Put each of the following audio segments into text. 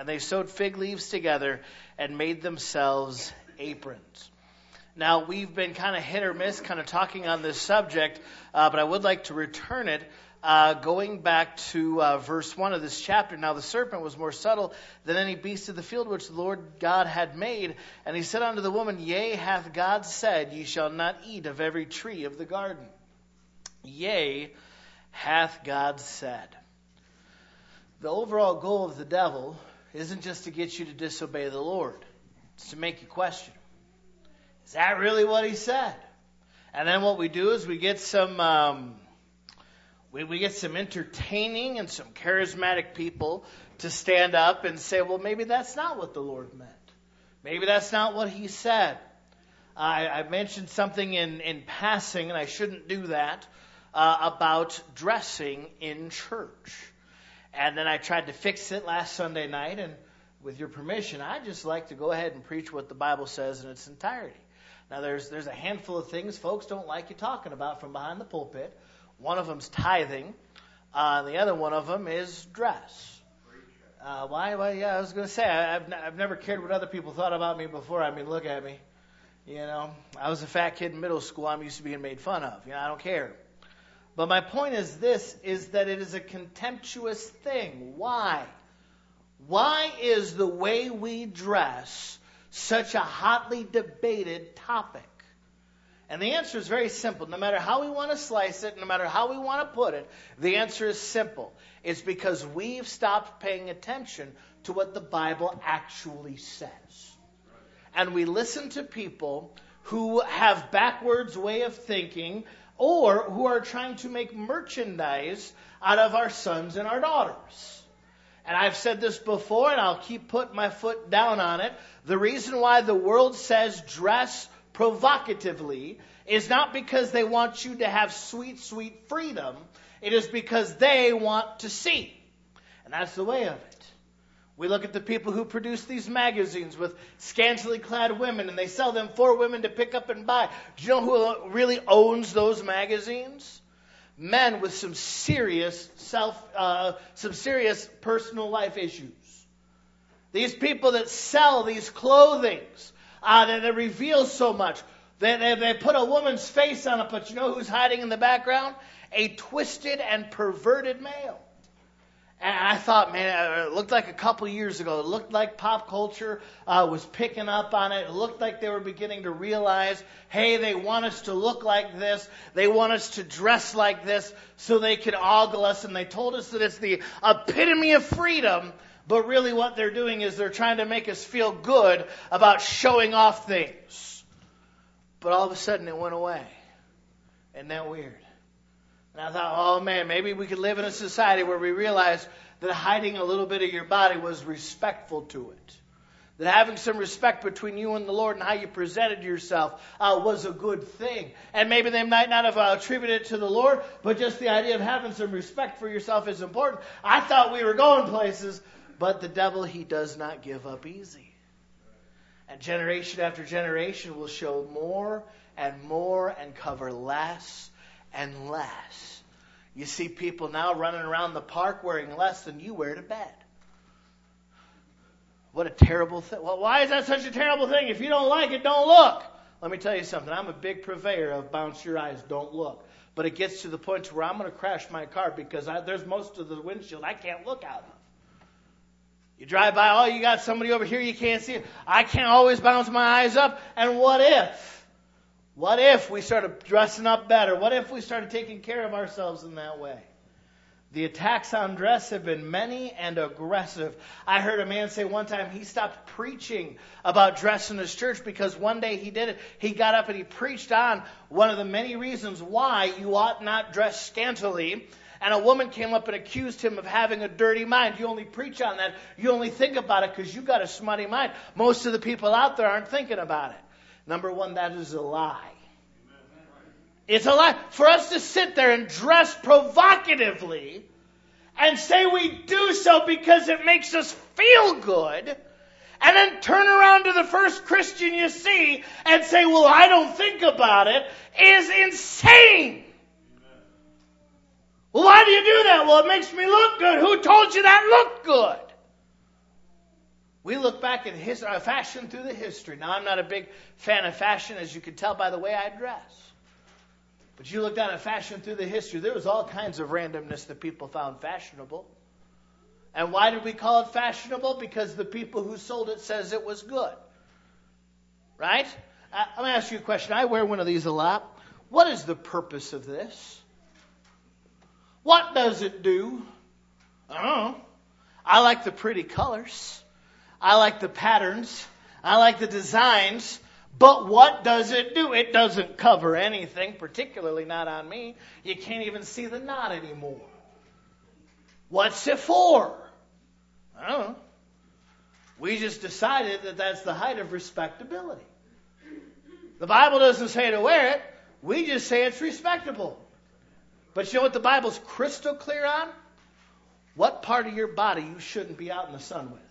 And they sewed fig leaves together and made themselves aprons. Now, we've been kind of hit or miss kind of talking on this subject, but I would like to return it, going back to verse 1 of this chapter. Now, the serpent was more subtle than any beast of the field which the Lord God had made. And he said unto the woman, Yea, hath God said, Ye shall not eat of every tree of the garden. Yea, hath God said. The overall goal of the devil isn't just to get you to disobey the Lord. It's to make you question. Is that really what he said? And then what we do is we get some we get some entertaining and some charismatic people to stand up and say, well, maybe that's not what the Lord meant. Maybe that's not what he said. I mentioned something in passing, and I shouldn't do that, about dressing in church. And then I tried to fix it last Sunday night, and with your permission, I'd just like to go ahead and preach what the Bible says in its entirety. Now, there's a handful of things folks don't like you talking about from behind the pulpit. One of them's tithing. The other one of them is dress. Why? Well, yeah, I was going to say, I've never cared what other people thought about me before. I mean, look at me. You know, I was a fat kid in middle school. I'm used to being made fun of. You know, I don't care. But my point is this, is that it is a contemptuous thing. Why? Why is the way we dress such a hotly debated topic? And the answer is very simple. No matter how we want to slice it, no matter how we want to put it, the answer is simple. It's because we've stopped paying attention to what the Bible actually says. And we listen to people who have backwards way of thinking, or who are trying to make merchandise out of our sons and our daughters. And I've said this before, and I'll keep putting my foot down on it. The reason why the world says dress provocatively is not because they want you to have sweet, sweet freedom. It is because they want to see. And that's the way of it. We look at the people who produce these magazines with scantily clad women, and they sell them for women to pick up and buy. Do you know who really owns those magazines? Men with some serious personal life issues. These people that sell these clothings that reveal so much. They put a woman's face on it, but you know who's hiding in the background? A twisted and perverted male. And I thought, man, it looked like a couple years ago. It looked like pop culture was picking up on it. It looked like they were beginning to realize, hey, they want us to look like this. They want us to dress like this so they can ogle us. And they told us that it's the epitome of freedom. But really what they're doing is they're trying to make us feel good about showing off things. But all of a sudden it went away. Isn't that weird? And I thought, oh man, maybe we could live in a society where we realize that hiding a little bit of your body was respectful to it. That having some respect between you and the Lord and how you presented yourself was a good thing. And maybe they might not have attributed it to the Lord, but just the idea of having some respect for yourself is important. I thought we were going places, but the devil, he does not give up easy. And generation after generation will show more and cover less and less. You see people now running around the park wearing less than you wear to bed. What a terrible thing. Well, why is that such a terrible thing? If you don't like it, don't look. Let me tell you something. I'm a big purveyor of bounce your eyes, don't look. But it gets to the point where I'm going to crash my car because there's most of the windshield I can't look out of. You drive by, oh, you got somebody over here you can't see. I can't always bounce my eyes up. And what if? What if we started dressing up better? What if we started taking care of ourselves in that way? The attacks on dress have been many and aggressive. I heard a man say one time he stopped preaching about dress in his church because one day he did it. He got up and he preached on one of the many reasons why you ought not dress scantily. And a woman came up and accused him of having a dirty mind. You only preach on that. You only think about it because you got a smutty mind. Most of the people out there aren't thinking about it. Number one, that is a lie. It's a lie. For us to sit there and dress provocatively and say we do so because it makes us feel good, and then turn around to the first Christian you see and say, well, I don't think about it, is insane. Well, why do you do that? Well, it makes me look good. Who told you that looked good? We look back at fashion through the history. Now, I'm not a big fan of fashion, as you can tell by the way I dress. But you look down at fashion through the history, there was all kinds of randomness that people found fashionable. And why did we call it fashionable? Because the people who sold it says it was good. Right? I'm going to ask you a question. I wear one of these a lot. What is the purpose of this? What does it do? I don't know. I like the pretty colors. I like the patterns. I like the designs. But what does it do? It doesn't cover anything, particularly not on me. You can't even see the knot anymore. What's it for? I don't know. We just decided that that's the height of respectability. The Bible doesn't say to wear it. We just say it's respectable. But you know what the Bible's crystal clear on? What part of your body you shouldn't be out in the sun with.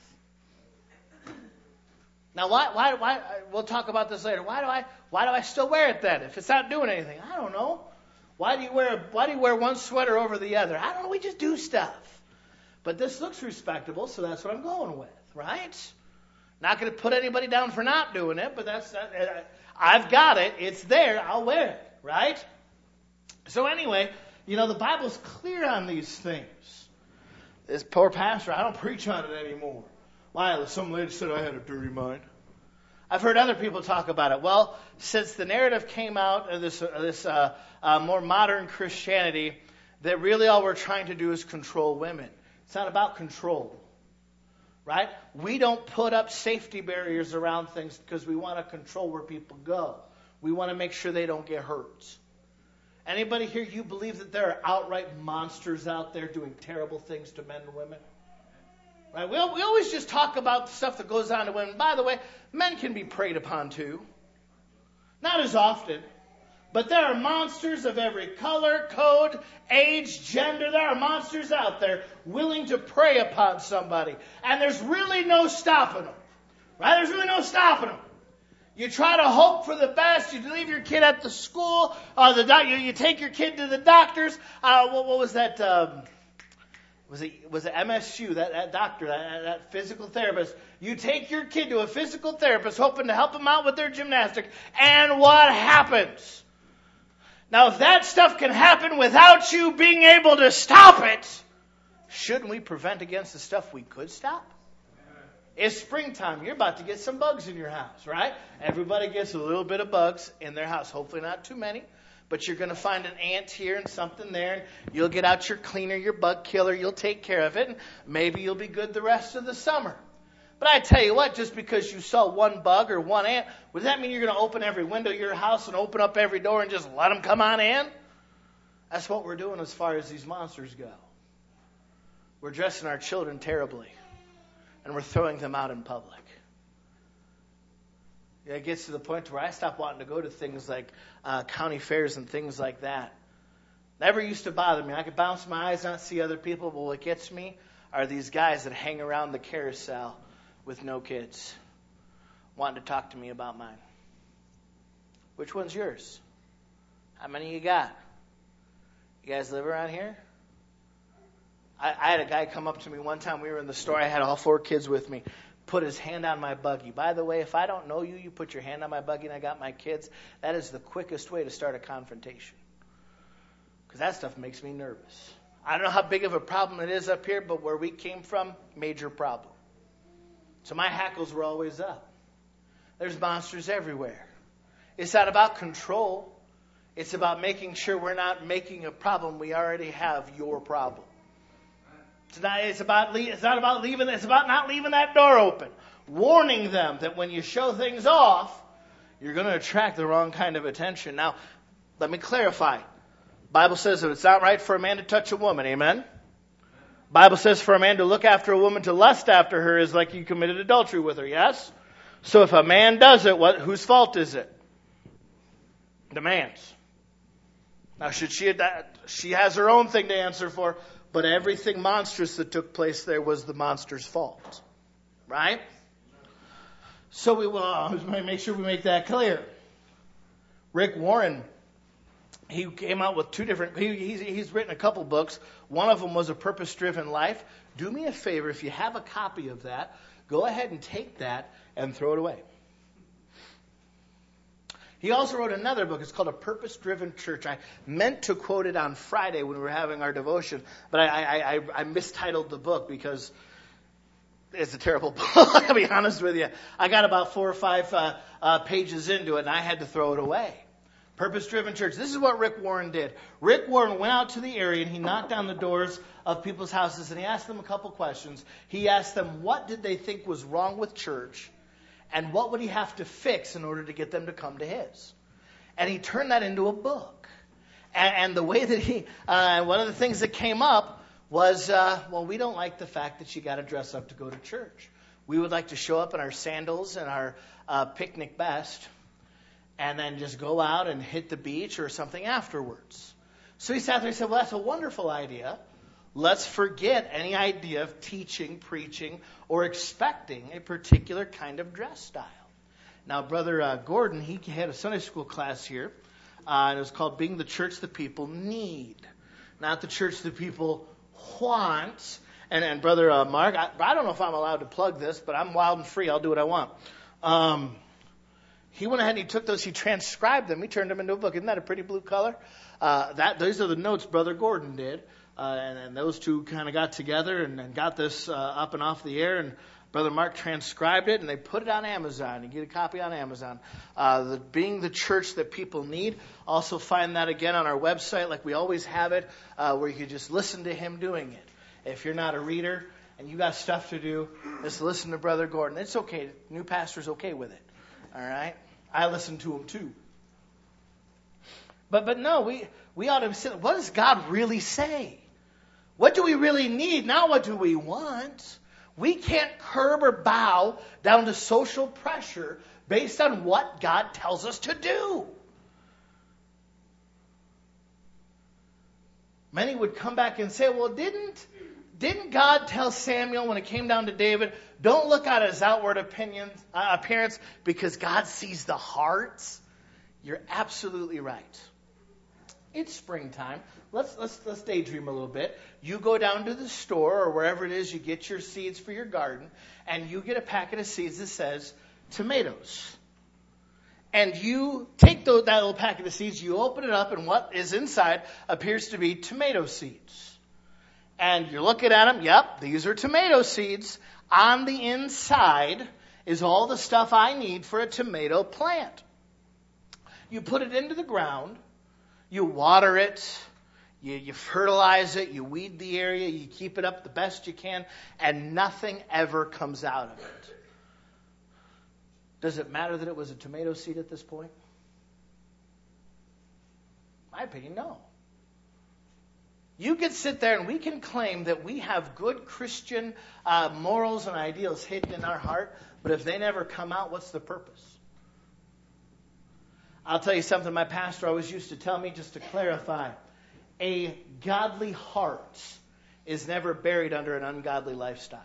Now, why? We'll talk about this later. Why do I still wear it then if it's not doing anything? I don't know. Why do you wear one sweater over the other? I don't know. We just do stuff. But this looks respectable, so that's what I'm going with, right? Not going to put anybody down for not doing it, but I've got it. It's there. I'll wear it, right? So anyway, the Bible's clear on these things. This poor pastor, I don't preach on it anymore. Why? Some lady said I had a dirty mind. I've heard other people talk about it. Well, since the narrative came out of this more modern Christianity, that really all we're trying to do is control women. It's not about control, right? We don't put up safety barriers around things because we want to control where people go. We want to make sure they don't get hurt. Anybody here, you believe that there are outright monsters out there doing terrible things to men and women? Right? We always just talk about the stuff that goes on to women. By the way, men can be preyed upon too. Not as often. But there are monsters of every color, code, age, gender. There are monsters out there willing to prey upon somebody. And there's really no stopping them. Right? There's really no stopping them. You try to hope for the best. You leave your kid at the school. You take your kid to the doctors. What was that? Was it MSU, that doctor, that physical therapist? You take your kid to a physical therapist hoping to help them out with their gymnastics. And what happens? Now, if that stuff can happen without you being able to stop it, shouldn't we prevent against the stuff we could stop? It's springtime. You're about to get some bugs in your house, right? Everybody gets a little bit of bugs in their house. Hopefully not too many. But you're going to find an ant here and something there. And you'll get out your cleaner, your bug killer. You'll take care of it. And maybe you'll be good the rest of the summer. But I tell you what, just because you saw one bug or one ant, does that mean you're going to open every window of your house and open up every door and just let them come on in? That's what we're doing as far as these monsters go. We're dressing our children terribly. And we're throwing them out in public. It gets to the point where I stop wanting to go to things like county fairs and things like that. Never used to bother me. I could bounce my eyes, not see other people, but what gets me are these guys that hang around the carousel with no kids, wanting to talk to me about mine. Which one's yours? How many you got? You guys live around here? I had a guy come up to me one time. We were in the store. I had all 4 kids with me. Put his hand on my buggy. By the way, if I don't know you, you put your hand on my buggy and I got my kids, that is the quickest way to start a confrontation. Because that stuff makes me nervous. I don't know how big of a problem it is up here, but where we came from, major problem. So my hackles were always up. There's monsters everywhere. It's not about control. It's about making sure we're not making a problem. We already have your problem. It's about not leaving that door open. Warning them that when you show things off, you're going to attract the wrong kind of attention. Now, let me clarify. Bible says that it's not right for a man to touch a woman. Amen? Bible says for a man to look after a woman, to lust after her, is like you committed adultery with her. Yes? So if a man does it, whose fault is it? The man's. Now, she has her own thing to answer for. But everything monstrous that took place there was the monster's fault. Right? So we will make sure we make that clear. Rick Warren, he came out with 2 different, he's written a couple books. One of them was A Purpose-Driven Life. Do me a favor, if you have a copy of that, go ahead and take that and throw it away. He also wrote another book. It's called A Purpose-Driven Church. I meant to quote it on Friday when we were having our devotion, but I mistitled the book because it's a terrible book. I'll be honest with you. I got about 4 or 5 pages into it, and I had to throw it away. Purpose-Driven Church. This is what Rick Warren did. Rick Warren went out to the area, and he knocked on the doors of people's houses, and he asked them a couple questions. He asked them what did they think was wrong with church, and what would he have to fix in order to get them to come to his. And he turned that into a book. And the way that one of the things that came up was, well, we don't like the fact that you got to dress up to go to church. We would like to show up in our sandals and our picnic best and then just go out and hit the beach or something afterwards. So he sat there and said, well, that's a wonderful idea. Let's forget any idea of teaching, preaching, or expecting a particular kind of dress style. Now, Brother Gordon, he had a Sunday school class here, and it was called Being the Church the People Need, not the church the people want. And Brother Mark, I don't know if I'm allowed to plug this, but I'm wild and free. I'll do what I want. He went ahead and he took those, he transcribed them, he turned them into a book. Isn't that a pretty blue color? Those are the notes Brother Gordon did. And those two kind of got together and got this up and off the air. And Brother Mark transcribed it, and they put it on Amazon. You get a copy on Amazon. Being the Church That People Need. Also find that again on our website, like we always have it, where you can just listen to him doing it. If you're not a reader and you got stuff to do, just listen to Brother Gordon. It's okay. New pastor's okay with it. All right? I listen to him too. But no, we ought to sit. What does God really say? What do we really need? Not what do we want? We can't curb or bow down to social pressure based on what God tells us to do. Many would come back and say, well, didn't God tell Samuel when it came down to David, don't look at his outward appearance because God sees the hearts? You're absolutely right. It's springtime. Let's daydream a little bit. You go down to the store or wherever it is you get your seeds for your garden, and you get a packet of seeds that says tomatoes. And you take that little packet of seeds, you open it up, and what is inside appears to be tomato seeds. And you're looking at them, yep, these are tomato seeds. On the inside is all the stuff I need for a tomato plant. You put it into the ground, you water it, you fertilize it, you weed the area, you keep it up the best you can, and nothing ever comes out of it. Does it matter that it was a tomato seed at this point? My opinion, no. You could sit there and we can claim that we have good Christian morals and ideals hidden in our heart, but if they never come out, what's the purpose? I'll tell you something my pastor always used to tell me, just to clarify. A godly heart is never buried under an ungodly lifestyle.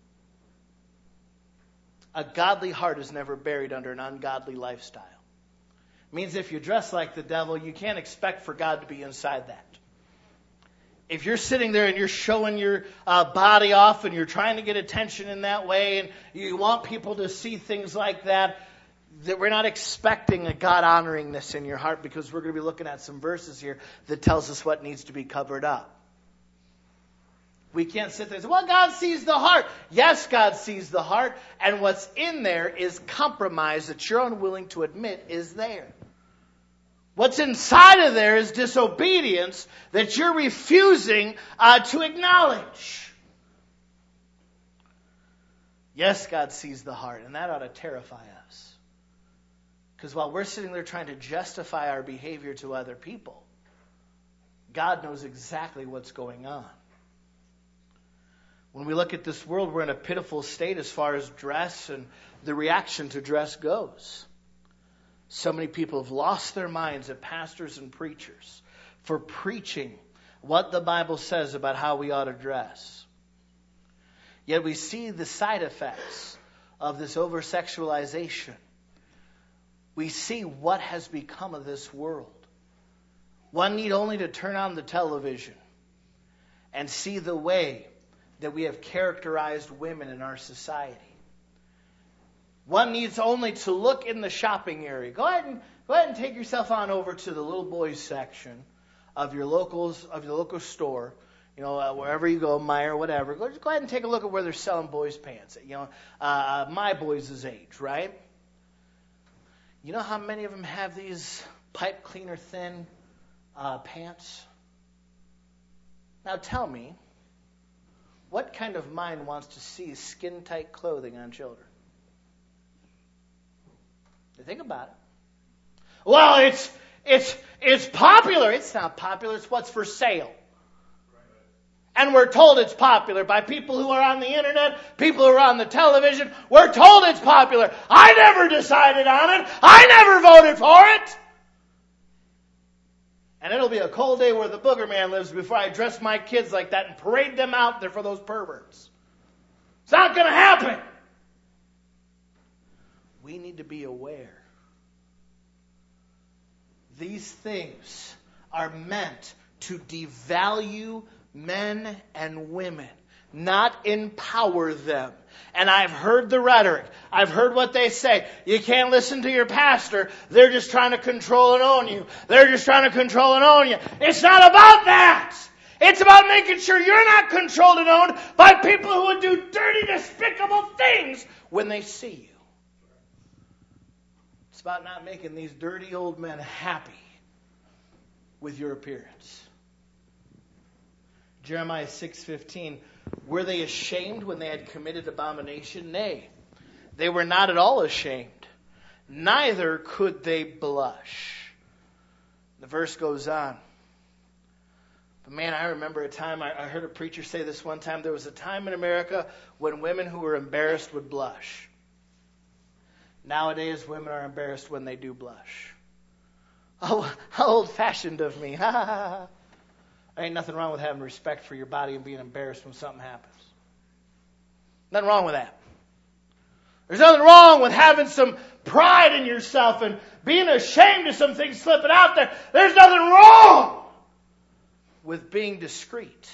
A godly heart is never buried under an ungodly lifestyle. It means if you dress like the devil, you can't expect for God to be inside that. If you're sitting there and you're showing your body off and you're trying to get attention in that way and you want people to see things like that we're not expecting a God-honoringness in your heart, because we're going to be looking at some verses here that tells us what needs to be covered up. We can't sit there and say, well, God sees the heart. Yes, God sees the heart. And what's in there is compromise that you're unwilling to admit is there. What's inside of there is disobedience that you're refusing to acknowledge. Yes, God sees the heart, and that ought to terrify us. Because while we're sitting there trying to justify our behavior to other people, God knows exactly what's going on. When we look at this world, we're in a pitiful state as far as dress and the reaction to dress goes. So many people have lost their minds at pastors and preachers for preaching what the Bible says about how we ought to dress. Yet we see the side effects of this over-sexualization. We see what has become of this world. One need only to turn on the television and see the way that we have characterized women in our society. One needs only to look in the shopping area. Go ahead and take yourself on over to the little boys section of your local store. Wherever you go, Meijer, whatever. Go ahead and take a look at where they're selling boys' pants. My boys' age, right? You know how many of them have these pipe cleaner thin pants? Now tell me, what kind of mind wants to see skin tight clothing on children? Think about it. Well, it's popular. It's not popular. It's what's for sale. And we're told it's popular by people who are on the internet, people who are on the television. We're told it's popular. I never decided on it. I never voted for it. And it'll be a cold day where the booger man lives before I dress my kids like that and parade them out there for those perverts. It's not going to happen. We need to be aware. These things are meant to devalue men and women, not empower them. And I've heard the rhetoric. I've heard what they say. You can't listen to your pastor. They're just trying to control and own you. They're just trying to control and own you. It's not about that. It's about making sure you're not controlled and owned by people who would do dirty, despicable things when they see you. It's about not making these dirty old men happy with your appearance. Jeremiah 6:15, were they ashamed when they had committed abomination? Nay, they were not at all ashamed. Neither could they blush. The verse goes on. But man, I remember a time, I heard a preacher say this one time, there was a time in America when women who were embarrassed would blush. Nowadays, women are embarrassed when they do blush. Oh, how old-fashioned of me. Ha ha ha. There ain't nothing wrong with having respect for your body and being embarrassed when something happens. Nothing wrong with that. There's nothing wrong with having some pride in yourself and being ashamed of some things slipping out there. There's nothing wrong with being discreet.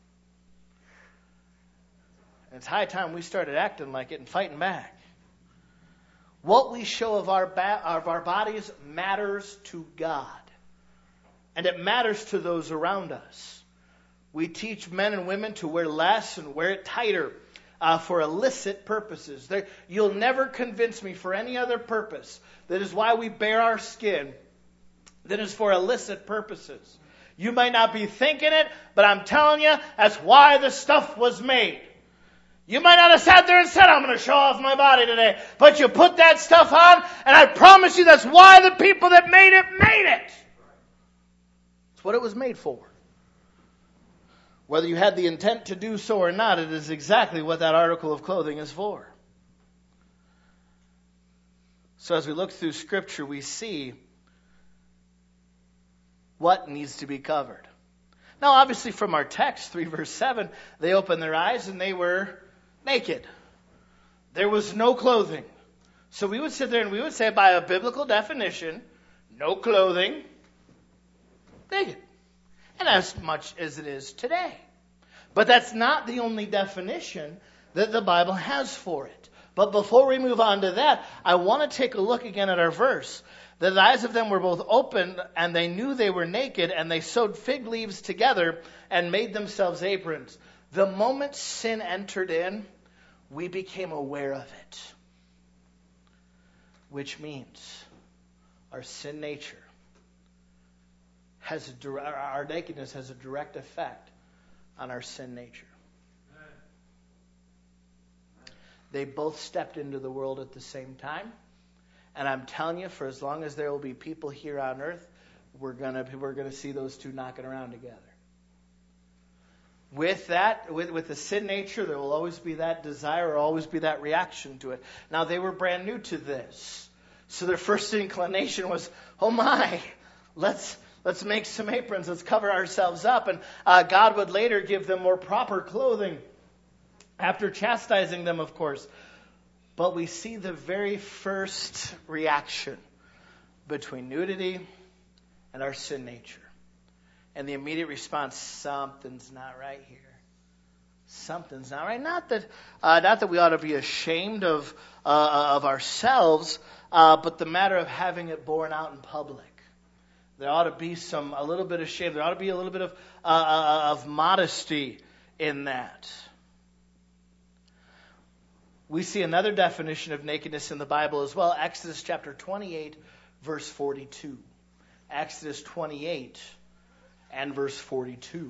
And it's high time we started acting like it and fighting back. What we show of our bodies matters to God. And it matters to those around us. We teach men and women to wear less and wear it tighter for illicit purposes. You'll never convince me for any other purpose. That is why we bare our skin. That is for illicit purposes. You might not be thinking it, but I'm telling you, that's why the stuff was made. You might not have sat there and said, I'm going to show off my body today. But you put that stuff on, and I promise you that's why the people that made it made it. It's what it was made for. Whether you had the intent to do so or not, it is exactly what that article of clothing is for. So as we look through Scripture, we see what needs to be covered. Now, obviously, from our text, 3 verse 7, they opened their eyes and they were naked. There was no clothing. So we would sit there and we would say, by a biblical definition, no clothing, naked. And as much as it is today. But that's not the only definition that the Bible has for it. But before we move on to that, I want to take a look again at our verse. The eyes of them were both opened, and they knew they were naked, and they sewed fig leaves together and made themselves aprons. The moment sin entered in, we became aware of it. Which means our sin nature our nakedness has a direct effect on our sin nature. They both stepped into the world at the same time. And I'm telling you, for as long as there will be people here on earth, we're gonna see those two knocking around together. With that, with the sin nature, there will always be that desire or always be that reaction to it. Now, they were brand new to this. So their first inclination was, oh my, let's make some aprons, let's cover ourselves up. And God would later give them more proper clothing after chastising them, of course. But we see the very first reaction between nudity and our sin nature. And the immediate response, something's not right here. something's not right. Not that we ought to be ashamed of ourselves, but the matter of having it borne out in public. There ought to be a little bit of shame. There ought to be a little bit of modesty in that. We see another definition of nakedness in the Bible as well. Exodus chapter 28, verse 42. Exodus 28 and verse 42.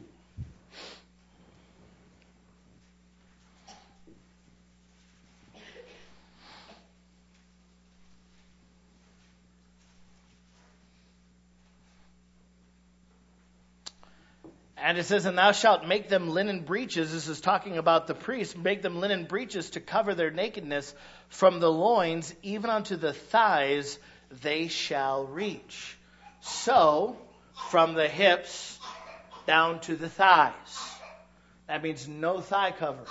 And it says, and thou shalt make them linen breeches. This is talking about the priests. Make them linen breeches to cover their nakedness from the loins, even unto the thighs they shall reach. So, from the hips down to the thighs. That means no thigh cover.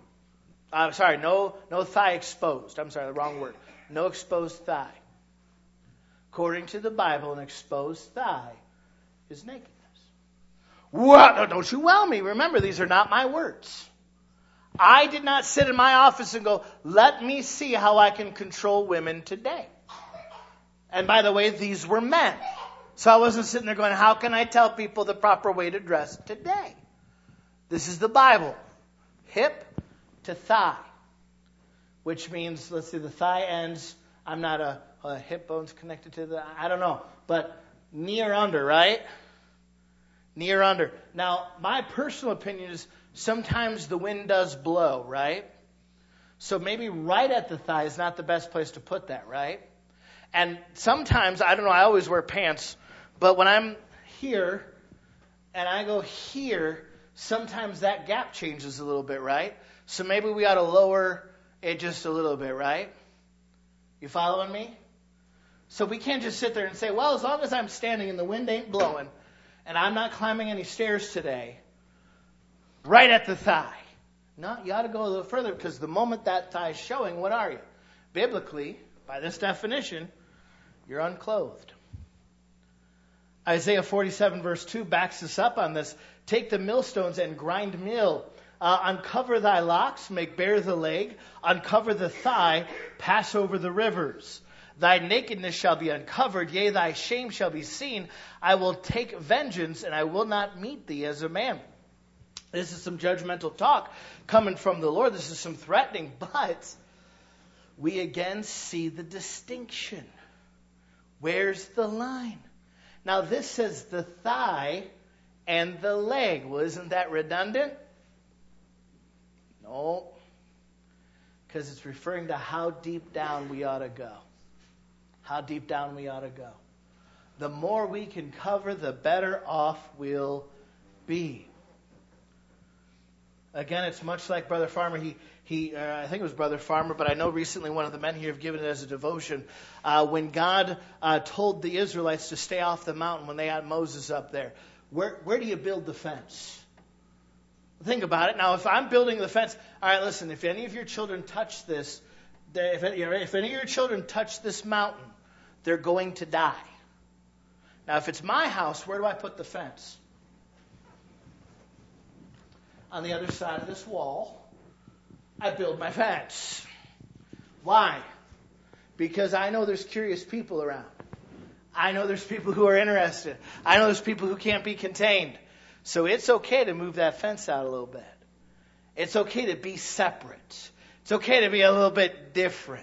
No thigh exposed. I'm sorry, the wrong word. No exposed thigh. According to the Bible, an exposed thigh is nakedness. What? Don't you wow me. Remember, these are not my words. I did not sit in my office and go, let me see how I can control women today. And by the way, these were men. So I wasn't sitting there going, how can I tell people the proper way to dress today? This is the Bible. Hip to thigh. Which means, let's see, the thigh ends, I'm not a hip bone's connected to the, I don't know. But knee or under, right? Knee or under. Now, my personal opinion is sometimes the wind does blow, right? So maybe right at the thigh is not the best place to put that, right? And sometimes, I don't know, I always wear pants, but when I'm here and I go here, sometimes that gap changes a little bit, right? So maybe we ought to lower it just a little bit, right? You following me? So we can't just sit there and say, well, as long as I'm standing and the wind ain't blowing, and I'm not climbing any stairs today, right at the thigh. No, you ought to go a little further, because the moment that thigh is showing, what are you? Biblically, by this definition, you're unclothed. Isaiah 47 verse 2 backs us up on this. Take the millstones and grind meal. Uncover thy locks, make bare the leg. Uncover the thigh, pass over the rivers. Thy nakedness shall be uncovered, yea, thy shame shall be seen. I will take vengeance, and I will not meet thee as a man. This is some judgmental talk coming from the Lord. This is some threatening, but we again see the distinction. Where's the line? Now this says the thigh and the leg. Well, isn't that redundant? No. Because it's referring to how deep down we ought to go. How deep down we ought to go. The more we can cover, the better off we'll be. Again, it's much like Brother Farmer. I think it was Brother Farmer, but I know recently one of the men here have given it as a devotion. When God told the Israelites to stay off the mountain when they had Moses up there, where do you build the fence? Think about it. Now, if I'm building the fence, all right, listen, if any of your children touch this, if any of your children touch this mountain, they're going to die. Now, if it's my house, where do I put the fence? On the other side of this wall, I build my fence. Why? Because I know there's curious people around. I know there's people who are interested. I know there's people who can't be contained. So it's okay to move that fence out a little bit. It's okay to be separate. It's okay to be a little bit different.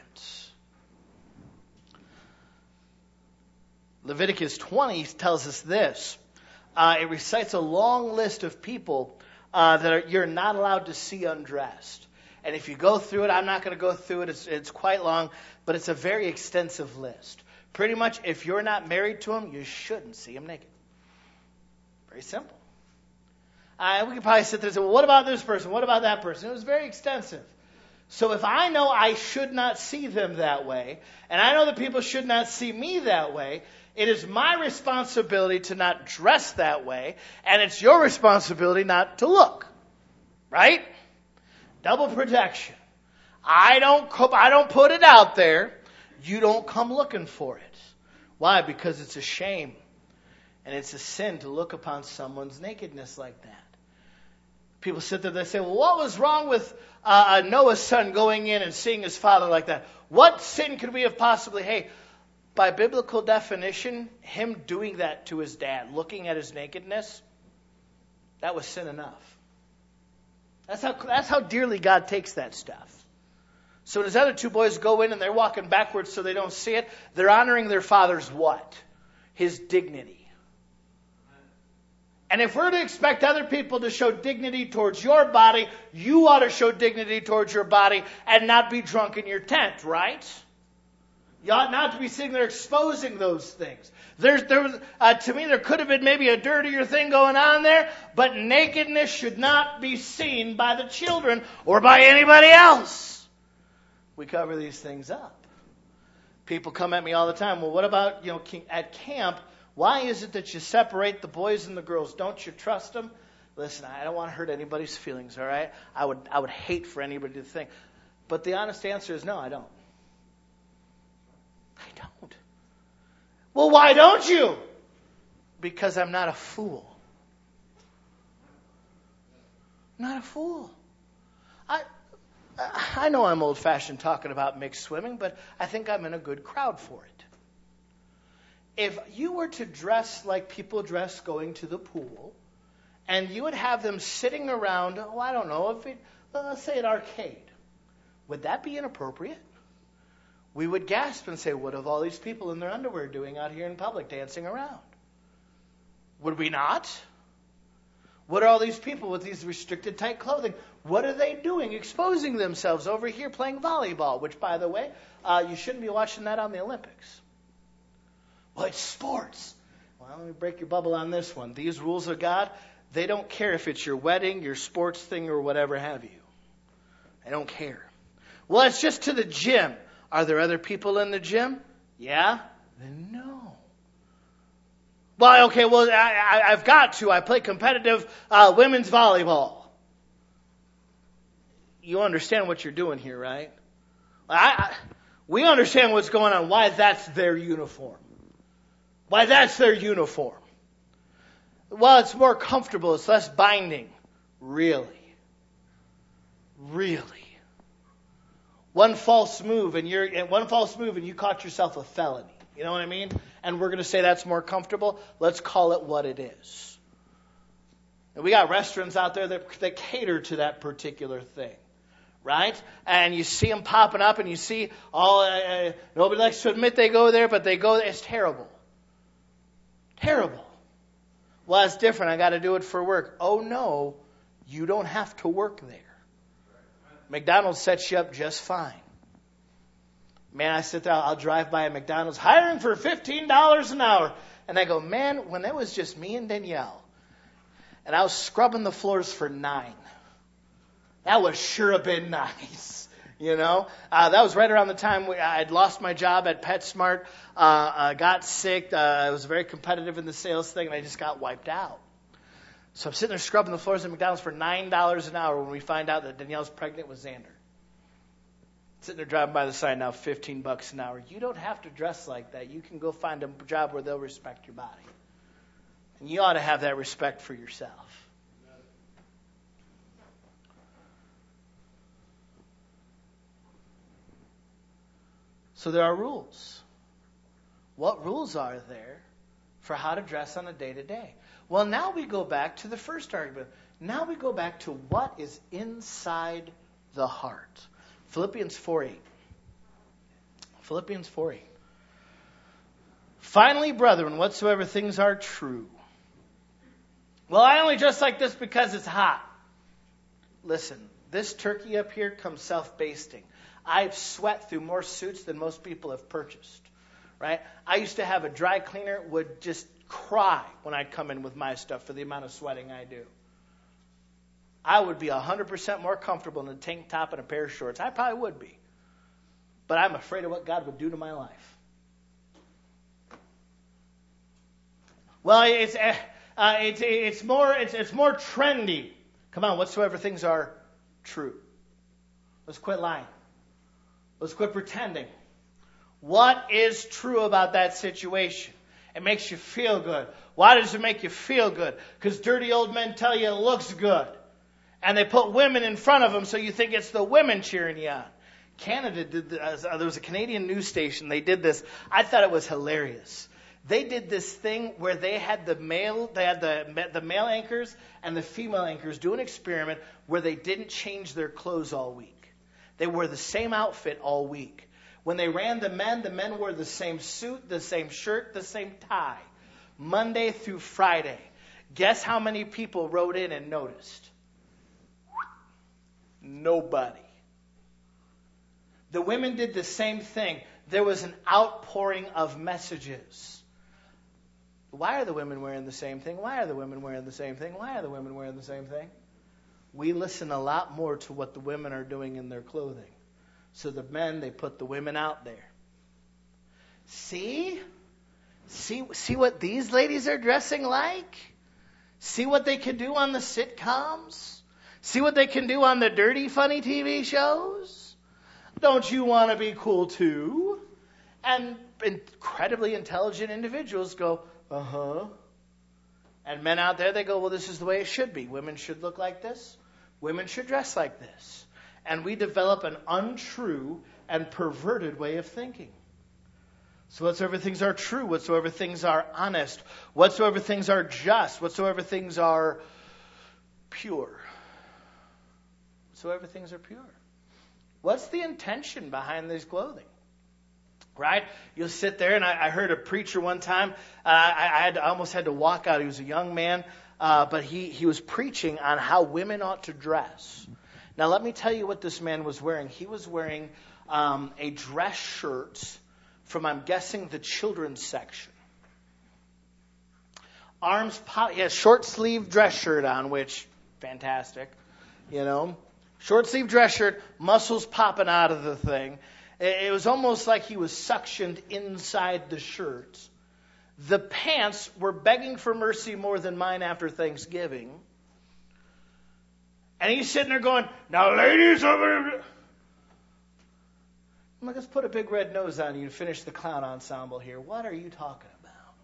Leviticus 20 tells us this. It recites a long list of people you're not allowed to see undressed. And if you go through it, I'm not going to go through it. It's quite long, but it's a very extensive list. Pretty much, if you're not married to him, you shouldn't see him naked. Very simple. We could probably sit there and say, well, what about this person? What about that person? It was very extensive. So if I know I should not see them that way, and I know that people should not see me that way, it is my responsibility to not dress that way, and it's your responsibility not to look. Right? Double protection. I don't put it out there. You don't come looking for it. Why? Because it's a shame. And it's a sin to look upon someone's nakedness like that. People sit there, they say, well, what was wrong with Noah's son going in and seeing his father like that? What sin could we have possibly, hey, by biblical definition, him doing that to his dad, looking at his nakedness, that was sin enough. That's how dearly God takes that stuff. So when his other two boys go in and they're walking backwards so they don't see it, they're honoring their father's what? His dignity. And if we're to expect other people to show dignity towards your body, you ought to show dignity towards your body and not be drunk in your tent, right? You ought not to be sitting there exposing those things. To me, there could have been maybe a dirtier thing going on there, but nakedness should not be seen by the children or by anybody else. We cover these things up. People come at me all the time. Well, what about, at camp? Why is it that you separate the boys and the girls? Don't you trust them? Listen, I don't want to hurt anybody's feelings, all right? I would hate for anybody to think. But the honest answer is no, I don't. I don't. Well, why don't you? Because I'm not a fool. I'm not a fool. I know I'm old-fashioned talking about mixed swimming, but I think I'm in a good crowd for it. If you were to dress like people dress going to the pool, and you would have them sitting around, let's say an arcade, would that be inappropriate? We would gasp and say, what are all these people in their underwear doing out here in public dancing around? Would we not? What are all these people with these restricted tight clothing? What are they doing? Exposing themselves over here playing volleyball, which, by the way, you shouldn't be watching that on the Olympics. Well, it's sports. Well, let me break your bubble on this one. These rules of God, they don't care if it's your wedding, your sports thing, or whatever have you. They don't care. Well, it's just to the gym. Are there other people in the gym? Yeah? Then no. Well, okay, I've got to. I play competitive women's volleyball. You understand what you're doing here, right? We understand what's going on, why that's their uniform. Why that's their uniform. Well, it's more comfortable. It's less binding. Really? One false move and you caught yourself a felony. You know what I mean? And we're going to say that's more comfortable. Let's call it what it is. And we got restaurants out there that cater to that particular thing. Right? And you see them popping up and you see nobody likes to admit they go there, but they go there. It's terrible. Terrible. Well, it's different. I got to do it for work. Oh, no, you don't have to work there. McDonald's sets you up just fine. Man, I sit there, I'll drive by a McDonald's, hiring for $15 an hour. And I go, man, when it was just me and Danielle, and I was scrubbing the floors for $9, that would sure have been nice. That was right around the time I'd lost my job at PetSmart. I got sick. I was very competitive in the sales thing, and I just got wiped out. So I'm sitting there scrubbing the floors at McDonald's for $9 an hour when we find out that Danielle's pregnant with Xander. Sitting there driving by the sign now, $15 an hour. You don't have to dress like that. You can go find a job where they'll respect your body. And you ought to have that respect for yourself. So there are rules. What rules are there for how to dress on a day-to-day? Well, now we go back to the first argument. Now we go back to what is inside the heart. Philippians 4:8. Philippians 4:8. Finally, brethren, whatsoever things are true. Well, I only dress like this because it's hot. Listen, this turkey up here comes self-basting. I've sweat through more suits than most people have purchased, right? I used to have a dry cleaner would just cry when I'd come in with my stuff for the amount of sweating I do. I would be 100% more comfortable in a tank top and a pair of shorts. I probably would be. But I'm afraid of what God would do to my life. Well, it's more trendy. Come on, whatsoever things are true. Let's quit lying. Let's quit pretending. What is true about that situation? It makes you feel good. Why does it make you feel good? Because dirty old men tell you it looks good. And they put women in front of them, so you think it's the women cheering you on. Canada did this. There was a Canadian news station. They did this. I thought it was hilarious. They did this thing where they had the male anchors and the female anchors do an experiment where they didn't change their clothes all week. They wore the same outfit all week. When they ran the men wore the same suit, the same shirt, the same tie, Monday through Friday. Guess how many people wrote in and noticed? Nobody. The women did the same thing. There was an outpouring of messages. Why are the women wearing the same thing? Why are the women wearing the same thing? Why are the women wearing the same thing? We listen a lot more to what the women are doing in their clothing. So the men, they put the women out there. See what these ladies are dressing like? See what they can do on the sitcoms? See what they can do on the dirty, funny TV shows? Don't you want to be cool too? And incredibly intelligent individuals go, uh-huh. And men out there, they go, well, this is the way it should be. Women should look like this. Women should dress like this. And we develop an untrue and perverted way of thinking. So whatsoever things are true, whatsoever things are honest, whatsoever things are just, whatsoever things are pure. Whatsoever things are pure. What's the intention behind this clothing? Right? You'll sit there, and I heard a preacher one time. I almost had to walk out. He was a young man, but he was preaching on how women ought to dress. Now, let me tell you what this man was wearing. He was wearing a dress shirt from, I'm guessing, the children's section. Arms pop. He has short sleeve dress shirt on, which fantastic, short sleeve dress shirt, muscles popping out of the thing. It was almost like he was suctioned inside the shirt. The pants were begging for mercy more than mine after Thanksgiving. And he's sitting there going, now ladies, I'm like, let's put a big red nose on you and finish the clown ensemble here. What are you talking about?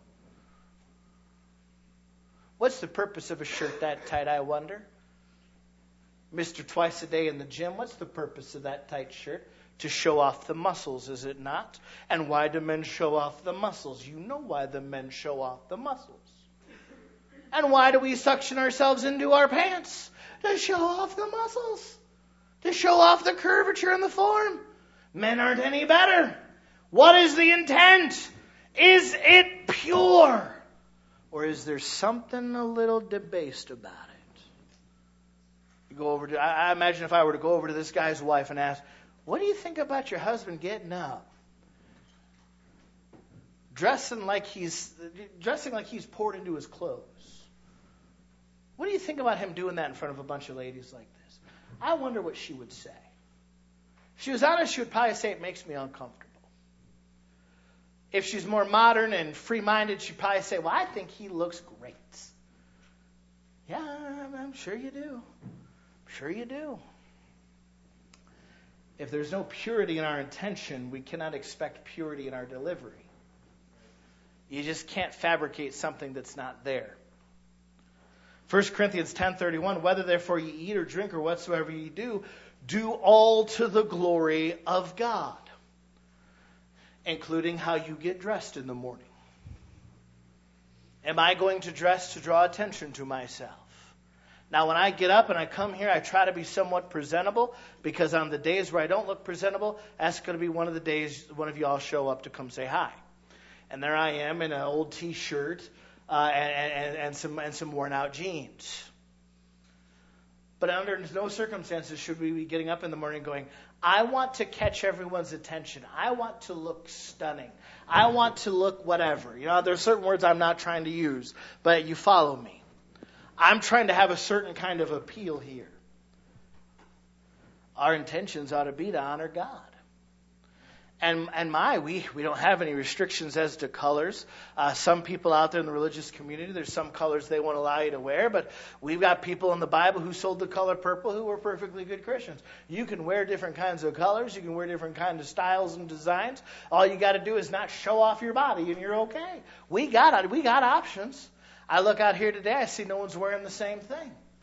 What's the purpose of a shirt that tight, I wonder? Mr. Twice a Day in the gym, what's the purpose of that tight shirt? To show off the muscles, is it not? And why do men show off the muscles? You know why the men show off the muscles. And why do we suction ourselves into our pants? To show off the muscles. To show off the curvature and the form. Men aren't any better. What is the intent? Is it pure? Or is there something a little debased about it? You go over to, I imagine if I were to go over to this guy's wife and ask, what do you think about your husband getting up? Dressing like he's poured into his clothes. What do you think about him doing that in front of a bunch of ladies like this? I wonder what she would say. If she was honest, she would probably say it makes me uncomfortable. If she's more modern and free-minded, she'd probably say, well, I think he looks great. Yeah, I'm sure you do. I'm sure you do. If there's no purity in our intention, we cannot expect purity in our delivery. You just can't fabricate something that's not there. 1 Corinthians 10:31, whether therefore you eat or drink or whatsoever you do, do all to the glory of God, including how you get dressed in the morning. Am I going to dress to draw attention to myself? Now, when I get up and I come here, I try to be somewhat presentable, because on the days where I don't look presentable, that's going to be one of the days one of y'all show up to come say hi. And there I am in an old T-shirt and some worn-out jeans. But under no circumstances should we be getting up in the morning going, I want to catch everyone's attention. I want to look stunning. I want to look whatever. There are certain words I'm not trying to use, but you follow me. I'm trying to have a certain kind of appeal here. Our intentions ought to be to honor God. And we don't have any restrictions as to colors. Some people out there in the religious community, there's some colors they won't allow you to wear, but we've got people in the Bible who sold the color purple who were perfectly good Christians. You can wear different kinds of colors. You can wear different kinds of styles and designs. All you got to do is not show off your body, and you're okay. We got options. I look out here today, I see no one's wearing the same thing.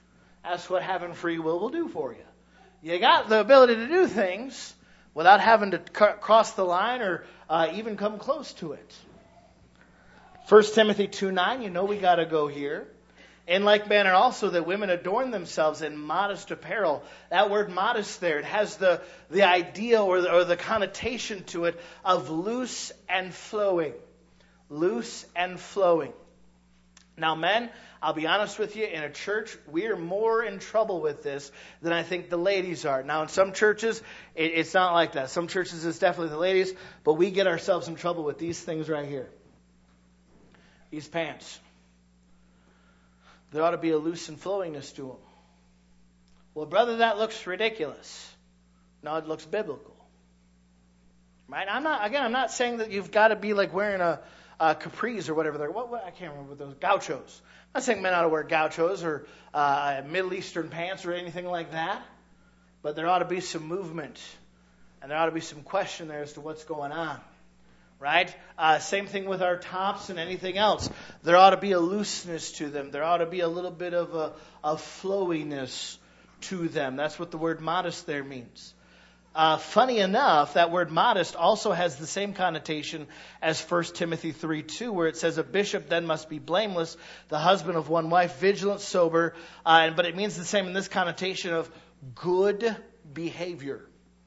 That's what having free will do for you. You got the ability to do things without having to cross the line or even come close to it. 1 Timothy 2:9, you know we got to go here. In like manner also that women adorn themselves in modest apparel. That word modest there, it has the idea or the connotation to it of loose and flowing. Loose and flowing. Now men, I'll be honest with you, in a church, we're more in trouble with this than I think the ladies are. Now in some churches, it's not like that. Some churches it's definitely the ladies, but we get ourselves in trouble with these things right here. These pants. There ought to be a loose and flowingness to them. Well, brother, that looks ridiculous. No, it looks biblical. Right? I'm not saying that you've got to be like wearing a capris or whatever they're. What I can't remember those gauchos. I'm not saying men ought to wear gauchos or Middle Eastern pants or anything like that. But there ought to be some movement, and there ought to be some question there as to what's going on. Right? Same thing with our tops and anything else. There ought to be a looseness to them. There ought to be a little bit of a flowiness to them. That's what the word modest there means. Funny enough, that word modest also has the same connotation as 1 Timothy 3:2, where it says, a bishop then must be blameless, the husband of one wife, vigilant, sober. But it means the same in this connotation of good behavior.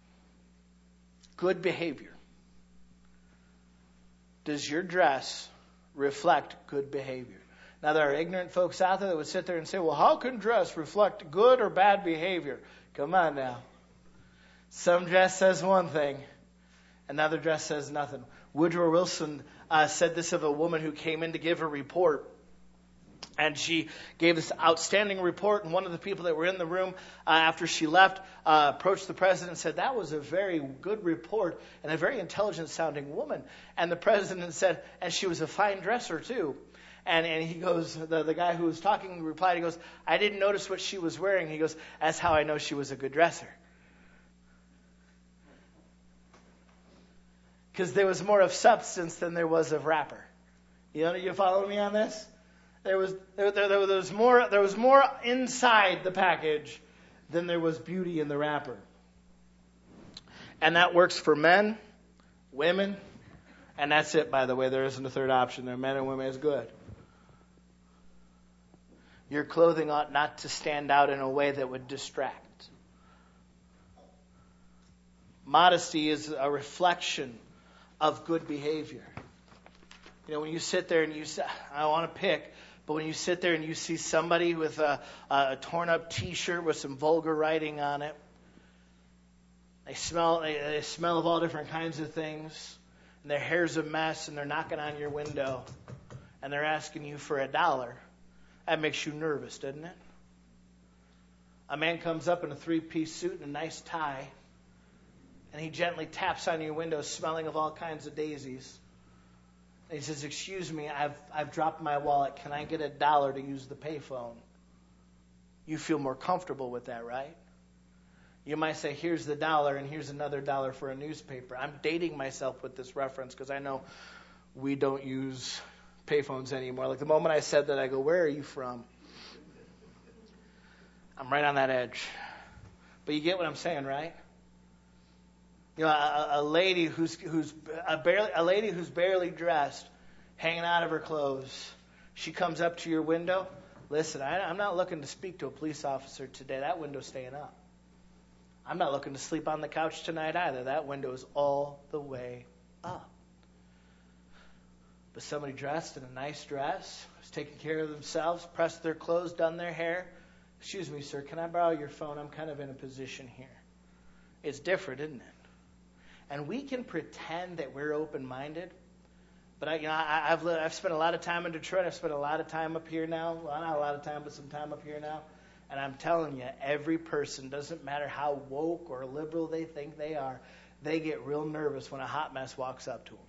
Good behavior. Does your dress reflect good behavior? Now, there are ignorant folks out there that would sit there and say, well, how can dress reflect good or bad behavior? Come on now. Some dress says one thing, another dress says nothing. Woodrow Wilson said this of a woman who came in to give her report. And she gave this outstanding report, and one of the people that were in the room after she left approached the president and said, that was a very good report and a very intelligent-sounding woman. And the president said, and she was a fine dresser, too. And he goes, the guy who was talking replied, he goes, I didn't notice what she was wearing. He goes, that's how I know she was a good dresser. Because there was more of substance than there was of wrapper. You follow me on this? There was more inside the package than there was beauty in the wrapper. And that works for men, women, and that's it, by the way. There isn't a third option there. Men and women is good. Your clothing ought not to stand out in a way that would distract. Modesty is a reflection of good behavior. When you sit there and I want to pick, but when you sit there and you see somebody with a torn up T-shirt with some vulgar writing on it, they smell of all different kinds of things, and their hair's a mess, and they're knocking on your window, and they're asking you for $1, that makes you nervous, doesn't it? A man comes up in a 3-piece suit and a nice tie, and he gently taps on your window, smelling of all kinds of daisies. And he says, excuse me, I've dropped my wallet. Can I get $1 to use the payphone? You feel more comfortable with that, right? You might say, here's the $1 and here's another $1 for a newspaper. I'm dating myself with this reference because I know we don't use payphones anymore. Like the moment I said that, I go, where are you from? I'm right on that edge. But you get what I'm saying, right? A lady who's barely dressed, hanging out of her clothes. She comes up to your window. Listen, I'm not looking to speak to a police officer today. That window's staying up. I'm not looking to sleep on the couch tonight either. That window is all the way up. But somebody dressed in a nice dress, was taking care of themselves, pressed their clothes, done their hair. Excuse me, sir, can I borrow your phone? I'm kind of in a position here. It's different, isn't it? And we can pretend that we're open-minded, but I've spent a lot of time in Detroit. I've spent a lot of time up here now. Well, not a lot of time, but some time up here now. And I'm telling you, every person, doesn't matter how woke or liberal they think they are, they get real nervous when a hot mess walks up to them.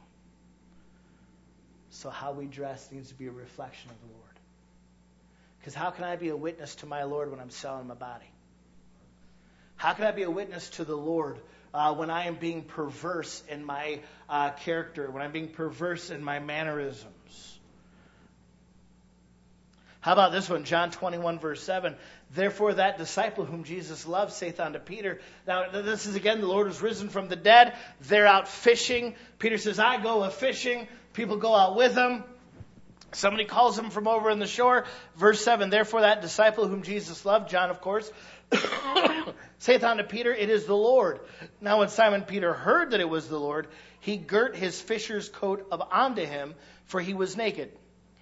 So how we dress needs to be a reflection of the Lord. Because how can I be a witness to my Lord when I'm selling my body? How can I be a witness to the Lord when I am being perverse in my character, when I'm being perverse in my mannerisms? How about this one? John 21, verse 7. Therefore that disciple whom Jesus loved saith unto Peter. Now this is again, the Lord is risen from the dead. They're out fishing. Peter says, I go a-fishing. People go out with him. Somebody calls him from over in the shore. Verse 7, therefore that disciple whom Jesus loved, John of course, saith unto Peter, it is the Lord. Now when Simon Peter heard that it was the Lord, he girt his fisher's coat onto him, for he was naked.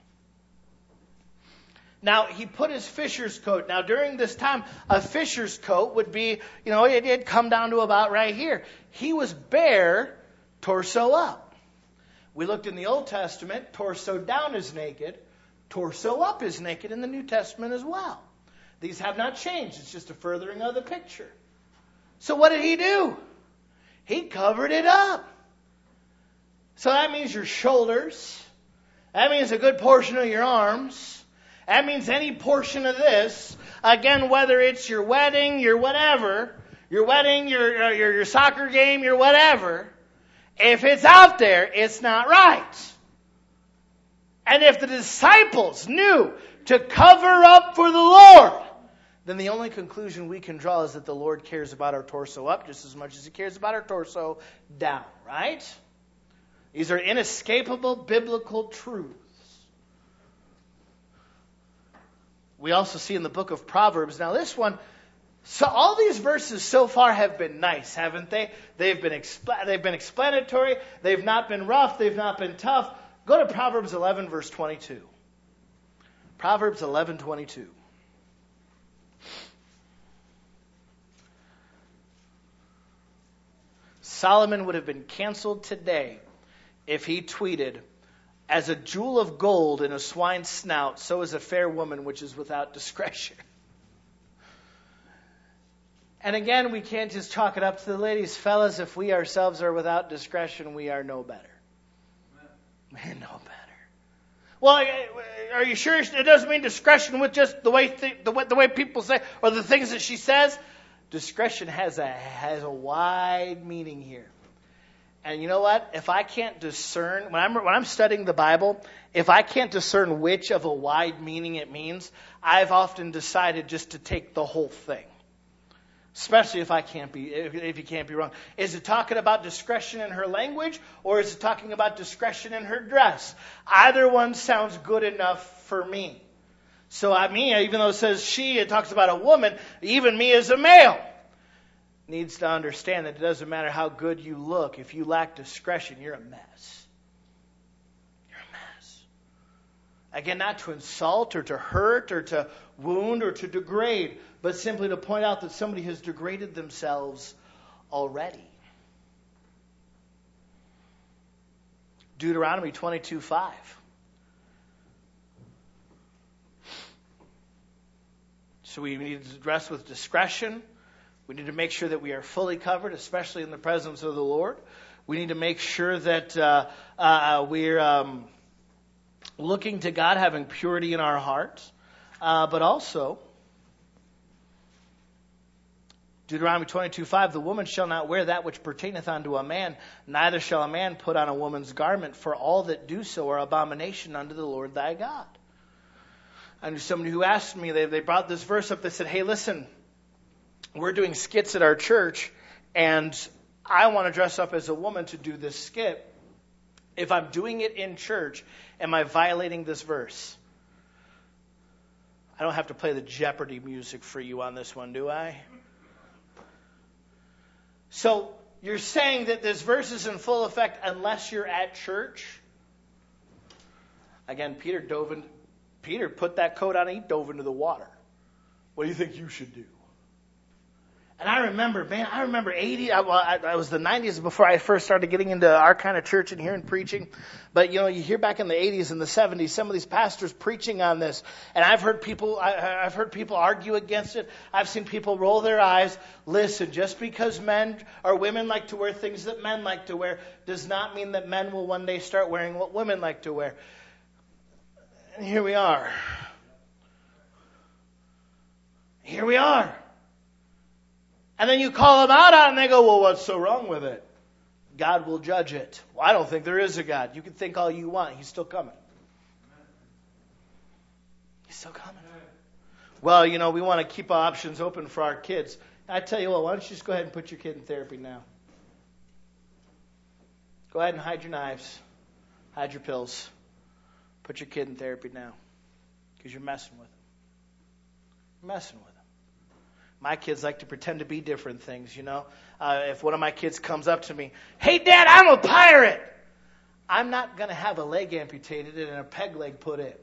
Now, he put his fisher's coat. Now, during this time, a fisher's coat would be, it'd come down to about right here. He was bare, torso up. We looked in the Old Testament, torso down is naked, torso up is naked in the New Testament as well. These have not changed. It's just a furthering of the picture. So what did he do? He covered it up. So that means your shoulders. That means a good portion of your arms. That means any portion of this, again, whether it's your wedding, your whatever, your soccer game, your whatever, if it's out there, it's not right. And if the disciples knew to cover up for the Lord, then the only conclusion we can draw is that the Lord cares about our torso up just as much as He cares about our torso down, right? These are inescapable biblical truths. We also see in the book of Proverbs. Now this one, so all these verses so far have been nice, haven't they? They've been explanatory. They've not been rough. They've not been tough. Go to Proverbs 11, verse 22. Proverbs 11:22. Solomon would have been canceled today if he tweeted, as a jewel of gold in a swine's snout, so is a fair woman which is without discretion. And again, we can't just chalk it up to the ladies. Fellas, if we ourselves are without discretion, we are no better. We're no better. Well, are you sure it doesn't mean discretion with just the way people say, or the things that she says? Discretion has a wide meaning here. And you know what? If I can't discern, when I'm studying the Bible, if I can't discern which of a wide meaning it means, I've often decided just to take the whole thing. Especially if you can't be wrong. Is it talking about discretion in her language, or is it talking about discretion in her dress? Either one sounds good enough for me. So even though it says she, it talks about a woman, even me as a male needs to understand that it doesn't matter how good you look. If you lack discretion, you're a mess. You're a mess. Again, not to insult or to hurt or to wound or to degrade, but simply to point out that somebody has degraded themselves already. Deuteronomy 22:5. So we need to dress with discretion. We need to make sure that we are fully covered, especially in the presence of the Lord. We need to make sure that we're looking to God, having purity in our hearts. But also, Deuteronomy 22:5, the woman shall not wear that which pertaineth unto a man, neither shall a man put on a woman's garment, for all that do so are abomination unto the Lord thy God. I knew somebody who asked me, they brought this verse up, they said, hey, listen, we're doing skits at our church, and I want to dress up as a woman to do this skit. If I'm doing it in church, am I violating this verse? I don't have to play the Jeopardy music for you on this one, do I? So you're saying that this verse is in full effect unless you're at church? Again, Peter put that coat on and he dove into the water. What do you think you should do? And I remember 80, I was the 90s before I first started getting into our kind of church and hearing preaching. But, you hear back in the 80s and the 70s, some of these pastors preaching on this. And I've heard people argue against it. I've seen people roll their eyes. Listen, just because men or women like to wear things that men like to wear does not mean that men will one day start wearing what women like to wear. And here we are. Here we are. And then you call them out on it and they go, well, what's so wrong with it? God will judge it. Well, I don't think there is a God. You can think all you want. He's still coming. He's still coming. Well, we want to keep options open for our kids. I tell you what, why don't you just go ahead and put your kid in therapy now? Go ahead and hide your knives. Hide your pills. Put your kid in therapy now. Because you're messing with them. You're messing with them. My kids like to pretend to be different things, If one of my kids comes up to me, "Hey, Dad, I'm a pirate," I'm not going to have a leg amputated and a peg leg put in.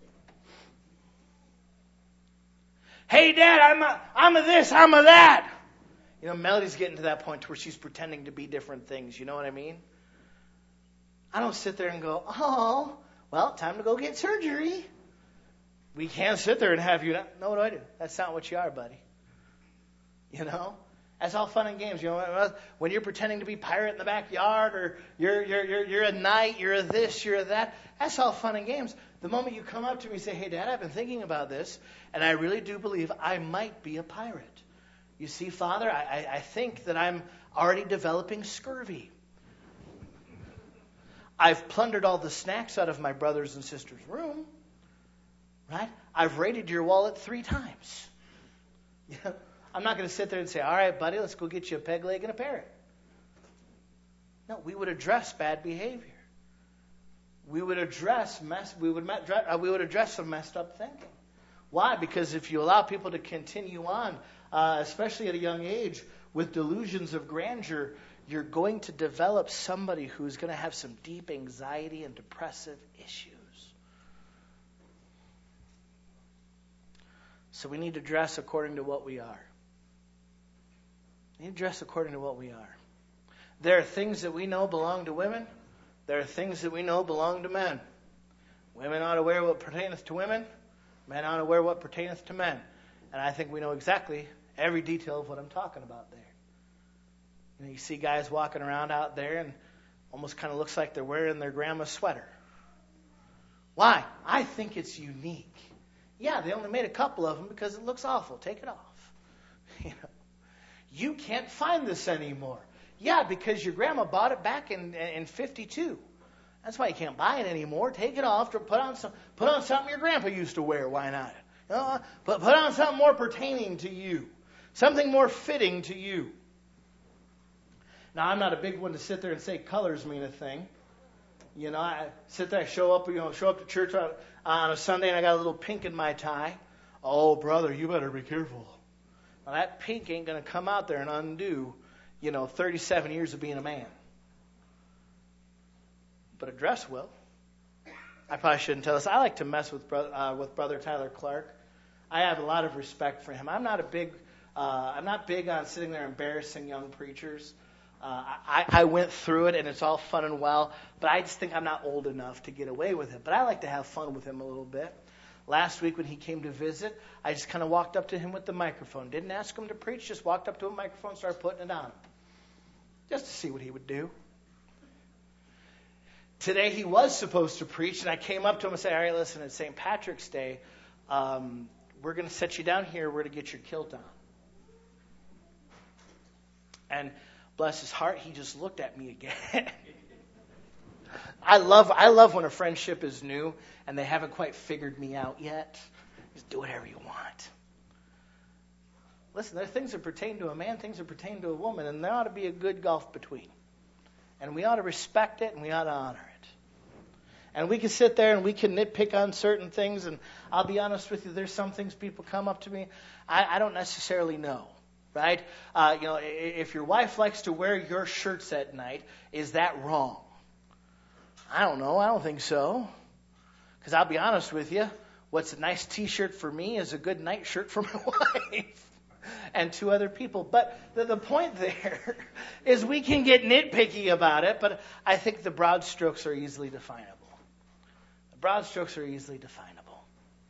"Hey, Dad, I'm a this, I'm a that." Melody's getting to that point where she's pretending to be different things. You know what I mean? I don't sit there and go, "Oh, well, time to go get surgery." We can't sit there and have you. No, what do I do? That's not what you are, buddy. That's all fun and games. When you're pretending to be pirate in the backyard, or you're a knight, you're a this, you're a that. That's all fun and games. The moment you come up to me and say, "Hey, Dad, I've been thinking about this, and I really do believe I might be a pirate. You see, Father, I think that I'm already developing scurvy. I've plundered all the snacks out of my brother's and sister's room. Right? I've raided your wallet 3 times. I'm not going to sit there and say, "All right, buddy, let's go get you a peg leg and a parrot." No, we would address bad behavior. We would address some messed up thinking. Why? Because if you allow people to continue on, especially at a young age, with delusions of grandeur, you're going to develop somebody who's going to have some deep anxiety and depressive issues. So we need to dress according to what we are. We need to dress according to what we are. There are things that we know belong to women. There are things that we know belong to men. Women ought to wear what pertaineth to women. Men ought to wear what pertaineth to men. And I think we know exactly every detail of what I'm talking about there. You see guys walking around out there and almost kind of looks like they're wearing their grandma's sweater. Why? I think it's unique. Yeah, they only made a couple of them because it looks awful. Take it off. You can't find this anymore. Yeah, because your grandma bought it back in 52. That's why you can't buy it anymore. Take it off. Put on something your grandpa used to wear. Why not? But put on something more pertaining to you. Something more fitting to you. Now, I'm not a big one to sit there and say colors mean a thing. I sit there, show up to church on a Sunday, and I got a little pink in my tie. "Oh, brother, you better be careful." Well, that pink ain't going to come out there and undo, 37 years of being a man. But a dress will. I probably shouldn't tell this. I like to mess with Brother Tyler Clark. I have a lot of respect for him. I'm not big on sitting there embarrassing young preachers. I went through it, and it's all fun and well, but I just think I'm not old enough to get away with it. But I like to have fun with him a little bit. Last week when he came to visit, I just kind of walked up to him with the microphone. Didn't ask him to preach, just walked up to a microphone and started putting it on him. Just to see what he would do. Today he was supposed to preach, and I came up to him and said, "All right, listen, it's St. Patrick's Day. We're going to set you down here. We're going to get your kilt on." And bless his heart, he just looked at me again. I love when a friendship is new and they haven't quite figured me out yet. Just do whatever you want. Listen, there are things that pertain to a man, things that pertain to a woman, and there ought to be a good gulf between. And we ought to respect it and we ought to honor it. And we can sit there and we can nitpick on certain things, and I'll be honest with you, there's some things people come up to me, I don't necessarily know. Right? If your wife likes to wear your shirts at night, is that wrong? I don't know. I don't think so. Because I'll be honest with you, what's a nice T-shirt for me is a good night shirt for my wife and 2 other people. But the point there is we can get nitpicky about it, but I think the broad strokes are easily definable. The broad strokes are easily definable.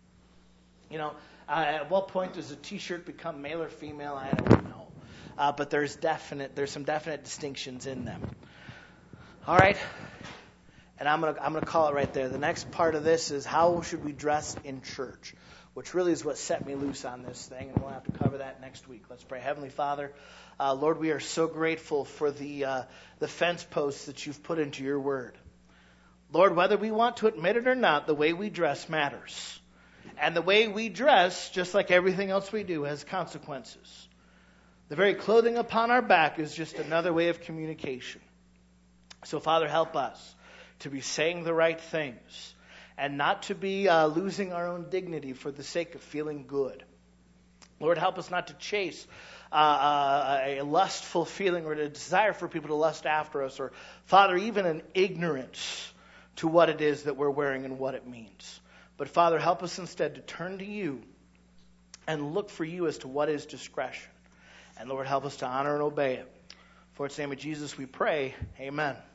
At what point does a T-shirt become male or female? I don't know. But there's some definite distinctions in them. All right. And I'm gonna call it right there. The next part of this is how should we dress in church, which really is what set me loose on this thing, and we'll have to cover that next week. Let's pray. Heavenly Father, Lord, we are so grateful for the fence posts that you've put into your word. Lord, whether we want to admit it or not, the way we dress matters. And the way we dress, just like everything else we do, has consequences. The very clothing upon our back is just another way of communication. So, Father, help us to be saying the right things and not to be losing our own dignity for the sake of feeling good. Lord, help us not to chase a lustful feeling or a desire for people to lust after us, or, Father, even an ignorance to what it is that we're wearing and what it means. But, Father, help us instead to turn to you and look for you as to what is discretion. And, Lord, help us to honor and obey it. For its name of Jesus we pray. Amen.